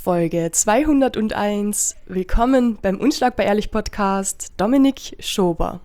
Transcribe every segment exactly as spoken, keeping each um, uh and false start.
Folge zweihunderteins. Willkommen beim Unschlagbar Ehrlich Podcast, Dominik Schober.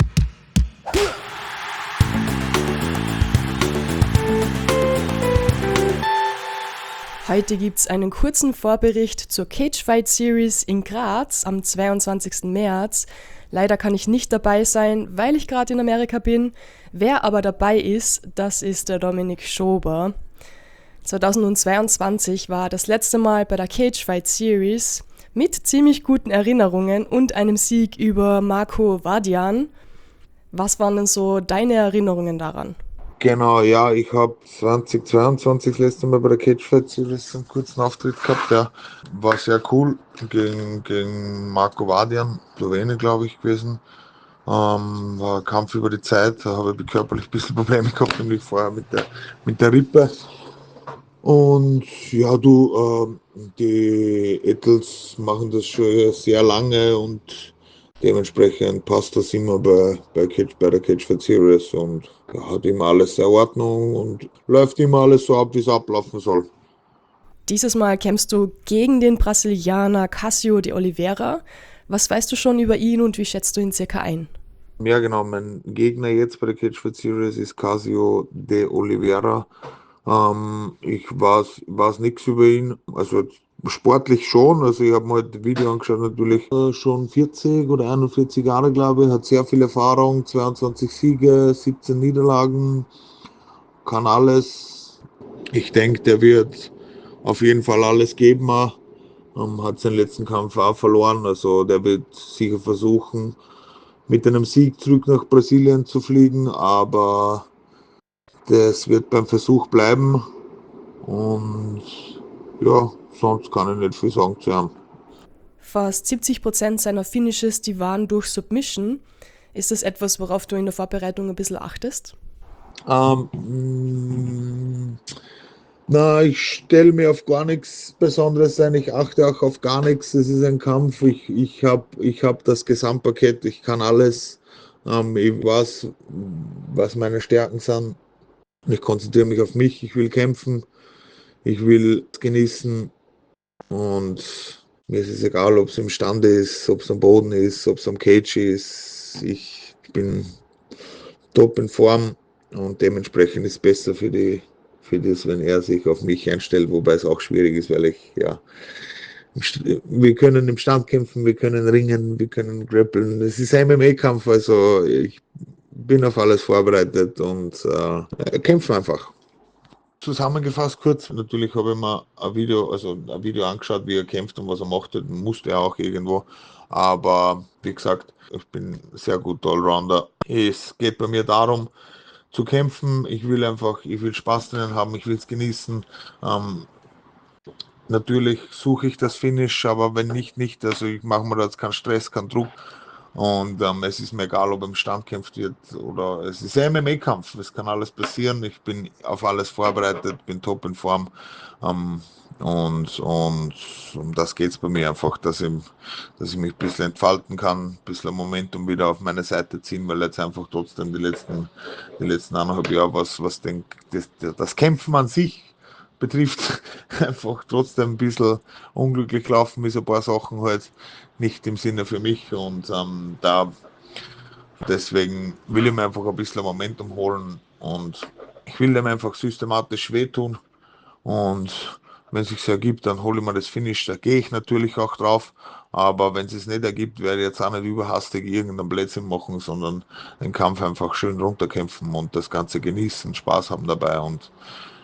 Heute gibt es einen kurzen Vorbericht zur Cagefight Series in Graz am zweiundzwanzigsten März. Leider kann ich nicht dabei sein, weil ich gerade in Amerika bin. Wer aber dabei ist, das ist der Dominik Schober. zweitausendzweiundzwanzig war das letzte Mal bei der Cagefight Series mit ziemlich guten Erinnerungen und einem Sieg über Marco Vardian. Was waren denn so deine Erinnerungen daran? Genau, ja, ich habe zweitausendzweiundzwanzig das letzte Mal bei der Cagefight Series einen kurzen Auftritt gehabt, ja. War sehr cool, gegen, gegen Marco Vardian, Slowene, glaube ich, gewesen. Ähm, war ein Kampf über die Zeit, da habe ich körperlich ein bisschen Probleme gehabt, nämlich vorher mit der, mit der Rippe. Und ja, du, äh, die Ettels machen das schon sehr lange und dementsprechend passt das immer bei, bei, Cage, bei der Cagefight Series und ja, hat immer alles in Ordnung und läuft immer alles so ab, wie es ablaufen soll. Dieses Mal kämpfst du gegen den Brasilianer Cássio de Oliveira. Was weißt du schon über ihn und wie schätzt du ihn circa ein? Ja, genau, mein Gegner jetzt bei der Cagefight Series ist Cássio de Oliveira. Ähm, ich weiß, weiß nichts über ihn, also sportlich schon, also ich habe mir halt das Video angeschaut, natürlich äh, schon vierzig oder einundvierzig Jahre, glaube ich, hat sehr viel Erfahrung, zweiundzwanzig Siege, siebzehn Niederlagen, kann alles. Ich denke, der wird auf jeden Fall alles geben, ähm, hat seinen letzten Kampf auch verloren, also der wird sicher versuchen, mit einem Sieg zurück nach Brasilien zu fliegen, aber das wird beim Versuch bleiben und ja, sonst kann ich nicht viel sagen zu ihm. Fast siebzig Prozent seiner Finishes, die waren durch Submission. Ist das etwas, worauf du in der Vorbereitung ein bisschen achtest? Ähm, mh, na, ich stelle mir auf gar nichts Besonderes ein. Ich achte auch auf gar nichts. Es ist ein Kampf. Ich, ich habe ich hab das Gesamtpaket. Ich kann alles. Ähm, ich weiß, was meine Stärken sind. Ich konzentriere mich auf mich. Ich will kämpfen. Ich will genießen. Und mir ist es egal, ob es im Stand ist, ob es am Boden ist, ob es am Cage ist. Ich bin top in Form und dementsprechend ist es besser für die für das, wenn er sich auf mich einstellt, wobei es auch schwierig ist, weil ich, ja, wir können im Stand kämpfen, wir können ringen, wir können grappeln. Es ist ein M M A-Kampf, also ich bin auf alles vorbereitet und äh, kämpfe einfach. Zusammengefasst kurz, natürlich habe ich mir ein Video, also ein Video angeschaut, wie er kämpft und was er macht, musste er auch irgendwo, aber wie gesagt, ich bin sehr gut Allrounder. Es geht bei mir darum, zu kämpfen, ich will einfach, ich will Spaß drinnen haben, ich will es genießen. Ähm, natürlich suche ich das Finish, aber wenn nicht, nicht, also ich mache mir da jetzt keinen Stress, keinen Druck. Und ähm, es ist mir egal, ob im Stand kämpft wird oder es ist ein M M A-Kampf. Es kann alles passieren. Ich bin auf alles vorbereitet, bin top in Form. Ähm, und, und um das geht es bei mir einfach, dass ich, dass ich mich ein bisschen entfalten kann, ein bisschen Momentum wieder auf meine Seite ziehen, weil jetzt einfach trotzdem die letzten, die letzten eineinhalb Jahre, was, was denk, das, das Kämpfen an sich betrifft, einfach trotzdem ein bisschen unglücklich laufen ist, ein paar Sachen halt nicht im Sinne für mich und ähm, da deswegen will ich mir einfach ein bisschen Momentum holen und ich will dem einfach systematisch wehtun und wenn es sich ergibt, dann hole ich mir das Finish, da gehe ich natürlich auch drauf, aber wenn es es nicht ergibt, werde ich jetzt auch nicht überhastig irgendeinen Blödsinn machen, sondern den Kampf einfach schön runterkämpfen und das Ganze genießen, Spaß haben dabei und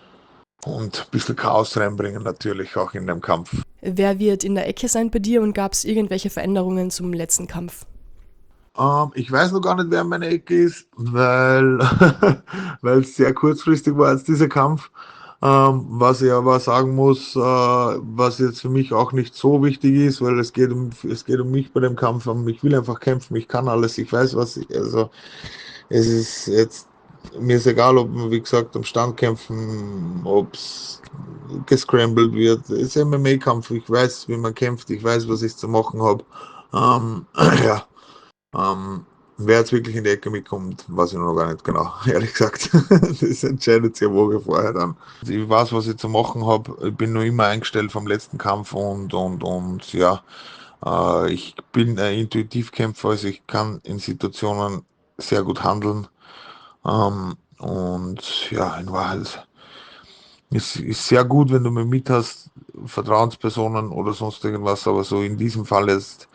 und ein bisschen Chaos reinbringen natürlich auch in dem Kampf. Wer wird in der Ecke sein bei dir und gab es irgendwelche Veränderungen zum letzten Kampf? Ähm, ich weiß noch gar nicht, wer in meiner Ecke ist, weil weil es sehr kurzfristig war jetzt dieser Kampf. Ähm, was ich aber sagen muss, äh, was jetzt für mich auch nicht so wichtig ist, weil es geht um es geht um mich bei dem Kampf. Ich will einfach kämpfen, ich kann alles, ich weiß was ich, also es ist jetzt, mir ist egal, ob wir, wie gesagt, am Stand kämpfen, ob es gescrambled wird. Es ist ein M M A-Kampf, ich weiß, wie man kämpft, ich weiß, was ich zu machen habe. Ähm, ja, ähm, Wer jetzt wirklich in die Ecke mitkommt, weiß ich noch gar nicht genau, ehrlich gesagt. Das entscheidet sich eine Woche vorher dann. Ich weiß, was ich zu machen habe. Ich bin noch immer eingestellt vom letzten Kampf und, und, und ja, äh, ich bin ein Intuitivkämpfer, also ich kann in Situationen sehr gut handeln. Ähm, und ja, in Wahrheit ist, ist sehr gut, wenn du mich mit hast, Vertrauenspersonen oder sonst irgendwas, aber so in diesem Fall jetzt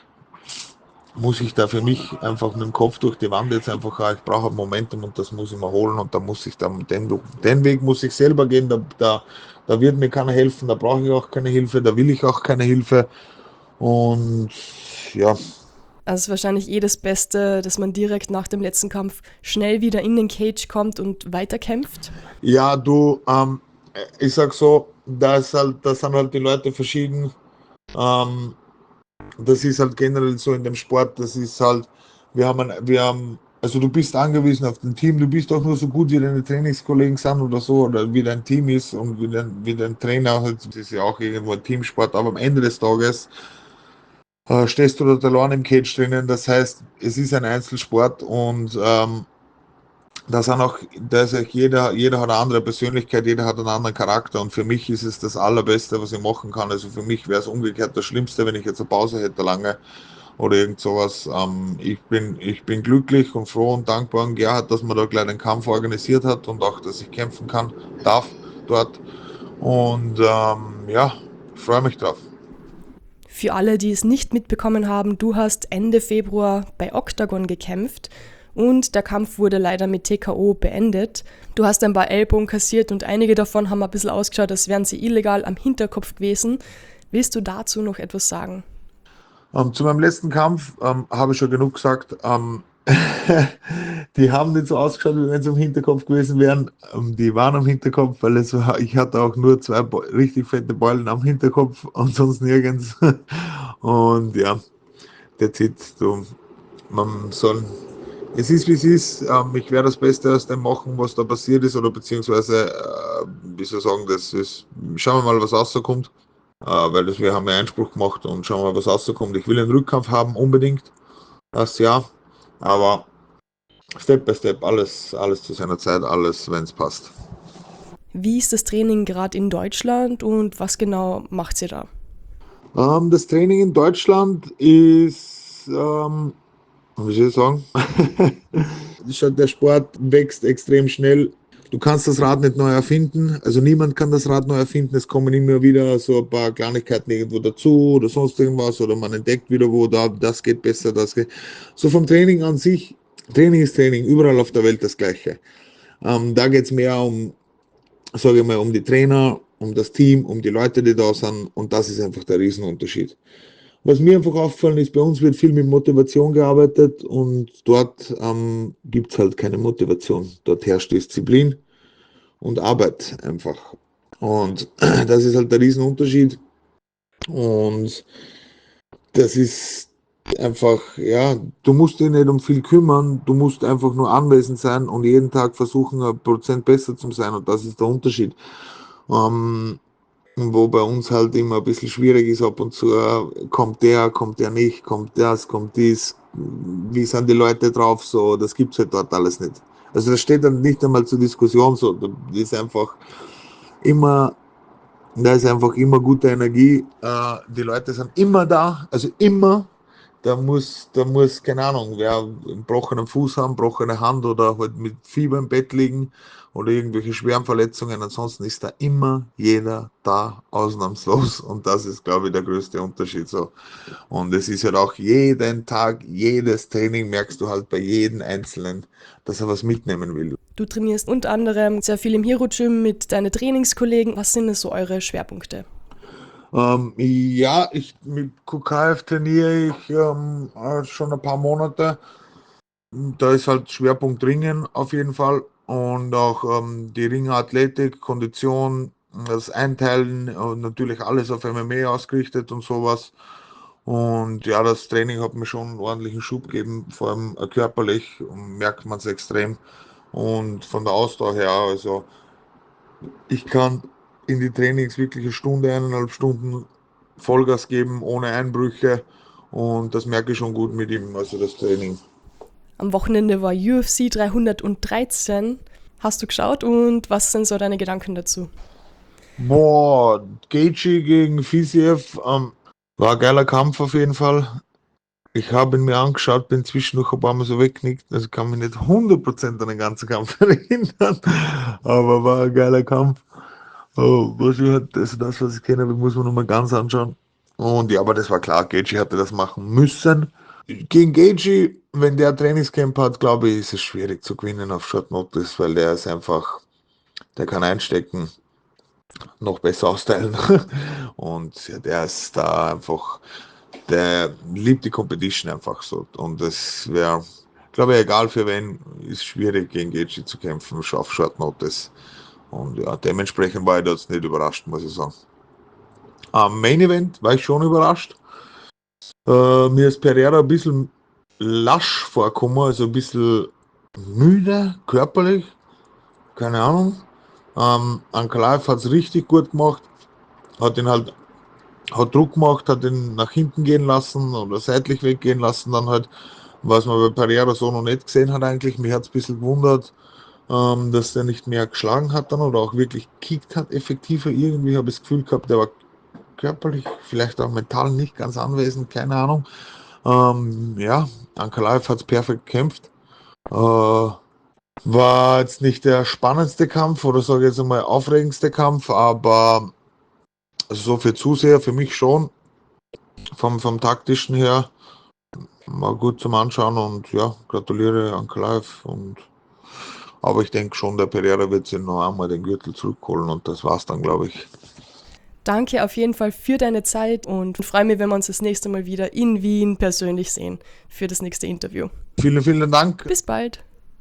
muss ich da für mich einfach mit dem Kopf durch die Wand jetzt einfach, ich brauche ein Momentum und das muss ich mir holen und da muss ich dann, den, den Weg muss ich selber gehen, da, da, da wird mir keiner helfen, da brauche ich auch keine Hilfe, da will ich auch keine Hilfe und ja. Also es ist wahrscheinlich eh das Beste, dass man direkt nach dem letzten Kampf schnell wieder in den Cage kommt und weiterkämpft. Ja, du, ähm, ich sag so, da ist halt, da sind halt die Leute verschieden, ähm, das ist halt generell so in dem Sport, das ist halt, wir haben, ein, wir haben, also du bist angewiesen auf dein Team, du bist auch nur so gut, wie deine Trainingskollegen sind oder so, oder wie dein Team ist und wie dein, wie dein Trainer, halt, das ist ja auch irgendwo ein Teamsport, aber am Ende des Tages äh, stehst du dort allein im Cage drinnen, das heißt, es ist ein Einzelsport und ähm, da sind auch, da ist auch jeder, jeder hat eine andere Persönlichkeit, jeder hat einen anderen Charakter und für mich ist es das Allerbeste, was ich machen kann. Also für mich wäre es umgekehrt das Schlimmste, wenn ich jetzt eine Pause hätte lange oder irgend sowas. Ähm, ich bin, ich bin glücklich und froh und dankbar an Gerhard, dass man da gleich den Kampf organisiert hat und auch, dass ich kämpfen kann, darf dort. Und ähm, ja, ich freue mich drauf. Für alle, die es nicht mitbekommen haben, du hast Ende Februar bei Octagon gekämpft und der Kampf wurde leider mit T K O beendet. Du hast ein paar Ellbogen kassiert und einige davon haben ein bisschen ausgeschaut, als wären sie illegal am Hinterkopf gewesen. Willst du dazu noch etwas sagen? Ähm, zu meinem letzten Kampf ähm, habe ich schon genug gesagt. Ähm, die haben nicht so ausgeschaut, wie wenn sie am Hinterkopf gewesen wären. Ähm, die waren am Hinterkopf, weil es war, ich hatte auch nur zwei Be richtig fette Beulen am Hinterkopf und sonst nirgends. Und ja, that's it. So, man soll, es ist wie es ist. Ähm, ich werde das Beste aus dem machen, was da passiert ist, oder beziehungsweise, äh, wie soll ich sagen, das ist, schauen wir mal, was rauskommt. Äh, weil das, wir haben ja Einspruch gemacht und schauen wir mal, was rauskommt. Ich will einen Rückkampf haben, unbedingt. Das ja. Aber Step by Step, alles, alles zu seiner Zeit, alles, wenn es passt. Wie ist das Training gerade in Deutschland und was genau macht ihr da? Ähm, das Training in Deutschland ist, ähm, wie soll ich sagen, der Sport wächst extrem schnell. Du kannst das Rad nicht neu erfinden, also niemand kann das Rad neu erfinden. Es kommen immer wieder so ein paar Kleinigkeiten irgendwo dazu oder sonst irgendwas oder man entdeckt wieder, wo da, das geht besser, das geht. So vom Training an sich, Training ist Training, überall auf der Welt das Gleiche. Ähm, da geht es mehr um, sage ich mal, um die Trainer, um das Team, um die Leute, die da sind und das ist einfach der Riesenunterschied. Was mir einfach aufgefallen ist, bei uns wird viel mit Motivation gearbeitet und dort ähm, gibt es halt keine Motivation. Dort herrscht Disziplin und Arbeit einfach. Und das ist halt der Riesenunterschied. Und das ist einfach, ja, du musst dich nicht um viel kümmern, du musst einfach nur anwesend sein und jeden Tag versuchen, ein Prozent besser zu sein. Und das ist der Unterschied. Ähm, wo bei uns halt immer ein bisschen schwierig ist, ab und zu, äh, kommt der, kommt der nicht, kommt das, kommt dies, wie sind die Leute drauf, so, das gibt's halt dort alles nicht. Also das steht dann nicht einmal zur Diskussion, so, das ist einfach immer, da ist einfach immer gute Energie, äh, die Leute sind immer da, also immer, da muss, da muss, keine Ahnung, wer einen gebrochenen Fuß haben, gebrochene Hand oder halt mit Fieber im Bett liegen oder irgendwelche schweren Verletzungen. Ansonsten ist da immer jeder da, ausnahmslos. Und das ist, glaube ich, der größte Unterschied so. Und es ist halt auch jeden Tag, jedes Training merkst du halt bei jedem Einzelnen, dass er was mitnehmen will. Du trainierst unter anderem sehr viel im Hero Gym mit deinen Trainingskollegen. Was sind so eure Schwerpunkte? Ähm, ja, ich mit Q K F trainiere ich ähm, äh, schon ein paar Monate. Da ist halt Schwerpunkt Ringen auf jeden Fall und auch ähm, die Ringathletik, Kondition, das Einteilen und natürlich alles auf M M A ausgerichtet und sowas. Und ja, das Training hat mir schon einen ordentlichen Schub gegeben, vor allem äh, körperlich merkt man es extrem. Und von der Ausdauer her, also ich kann in die Trainings wirklich eine Stunde, eineinhalb Stunden Vollgas geben, ohne Einbrüche. Und das merke ich schon gut mit ihm, also das Training. Am Wochenende war U F C dreihundertdreizehn. Hast du geschaut und was sind so deine Gedanken dazu? Boah, Gaethje gegen Fiziev, ähm, war ein geiler Kampf auf jeden Fall. Ich habe ihn mir angeschaut, bin zwischendurch ein paar Mal so weggenickt, also kann mich nicht hundert Prozent an den ganzen Kampf erinnern, aber war ein geiler Kampf. Oh, was ich halt, also das, was ich kenne, muss man nochmal ganz anschauen. Und ja, aber das war klar, Gaethje hatte das machen müssen. Gegen Gaethje, wenn der Trainingscamp hat, glaube ich, ist es schwierig zu gewinnen auf Short Notice, weil der ist einfach, der kann einstecken, noch besser austeilen. Und ja, der ist da einfach, der liebt die Competition einfach so. Und das wäre, glaube ich, egal für wen, ist schwierig gegen Gaethje zu kämpfen, auf Short Notice. Und ja, dementsprechend war ich jetzt nicht überrascht, muss ich sagen. Am Main Event war ich schon überrascht. Äh, mir ist Pereira ein bisschen lasch vorgekommen, also ein bisschen müde, körperlich, keine Ahnung. Ähm, Ankalaev hat es richtig gut gemacht, hat ihn halt, hat Druck gemacht, hat ihn nach hinten gehen lassen oder seitlich weggehen lassen, dann halt, was man bei Pereira so noch nicht gesehen hat eigentlich. Mich hat es ein bisschen gewundert, ähm, dass der nicht mehr geschlagen hat dann oder auch wirklich gekickt hat, effektiver. Irgendwie habe ich das Gefühl gehabt, der war körperlich, vielleicht auch mental nicht ganz anwesend, keine Ahnung. Ähm, ja, Ankalaev hat es perfekt gekämpft. Äh, war jetzt nicht der spannendste Kampf oder sage ich jetzt einmal aufregendste Kampf, aber so für Zuseher, für mich schon, vom, vom taktischen her, war gut zum Anschauen und ja, gratuliere Ankalaev. Und aber ich denke schon, der Pereira wird sich noch einmal den Gürtel zurückholen und das war's dann, glaube ich. Danke auf jeden Fall für deine Zeit und freue mich, wenn wir uns das nächste Mal wieder in Wien persönlich sehen für das nächste Interview. Vielen, vielen Dank. Bis bald.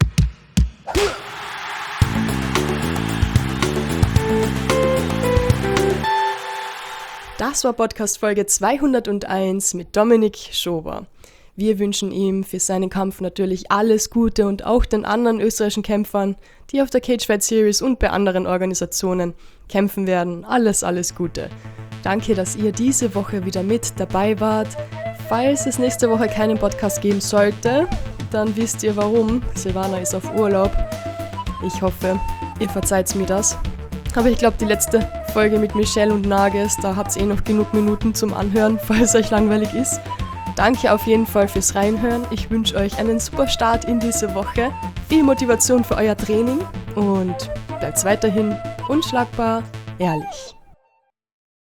Das war Podcast-Folge zweihunderteins mit Dominik Schober. Wir wünschen ihm für seinen Kampf natürlich alles Gute und auch den anderen österreichischen Kämpfern, die auf der Cagefight Series und bei anderen Organisationen kämpfen werden. Alles, alles Gute. Danke, dass ihr diese Woche wieder mit dabei wart. Falls es nächste Woche keinen Podcast geben sollte, dann wisst ihr warum. Silvana ist auf Urlaub. Ich hoffe, ihr verzeiht mir das. Aber ich glaube, die letzte Folge mit Michelle und Nages, da habt ihr eh noch genug Minuten zum Anhören, falls euch langweilig ist. Danke auf jeden Fall fürs Reinhören. Ich wünsche euch einen super Start in diese Woche. Viel Motivation für euer Training und bleibt weiterhin unschlagbar ehrlich.